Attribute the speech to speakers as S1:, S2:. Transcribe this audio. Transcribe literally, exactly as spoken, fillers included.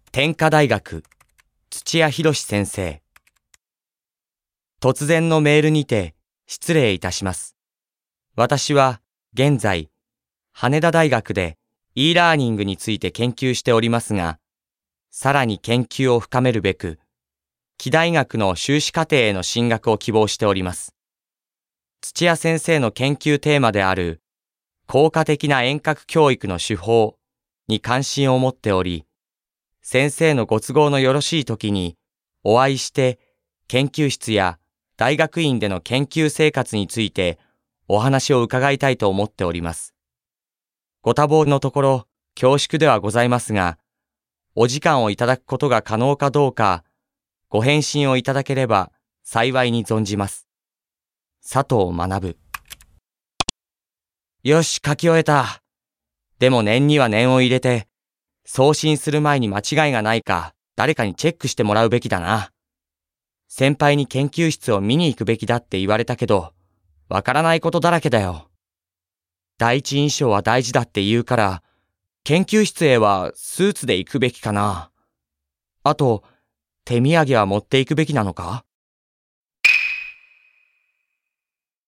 S1: 天下大学土屋博先生。突然のメールにて失礼いたします。私は現在羽田大学で e ラーニングについて研究しておりますが、さらに研究を深めるべく、貴大学の修士課程への進学を希望しております。土屋先生の研究テーマである効果的な遠隔教育の手法に関心を持っており、先生のご都合のよろしい時にお会いして研究室や大学院での研究生活についてお話を伺いたいと思っております。ご多忙のところ恐縮ではございますが、お時間をいただくことが可能かどうかご返信をいただければ幸いに存じます。佐藤学。よし、書き終えた。でも念には念を入れて、送信する前に間違いがないか誰かにチェックしてもらうべきだな。先輩に研究室を見に行くべきだって言われたけど、わからないことだらけだよ。第一印象は大事だって言うから、研究室へはスーツで行くべきかな。あと、手土産は持っていくべきなのか？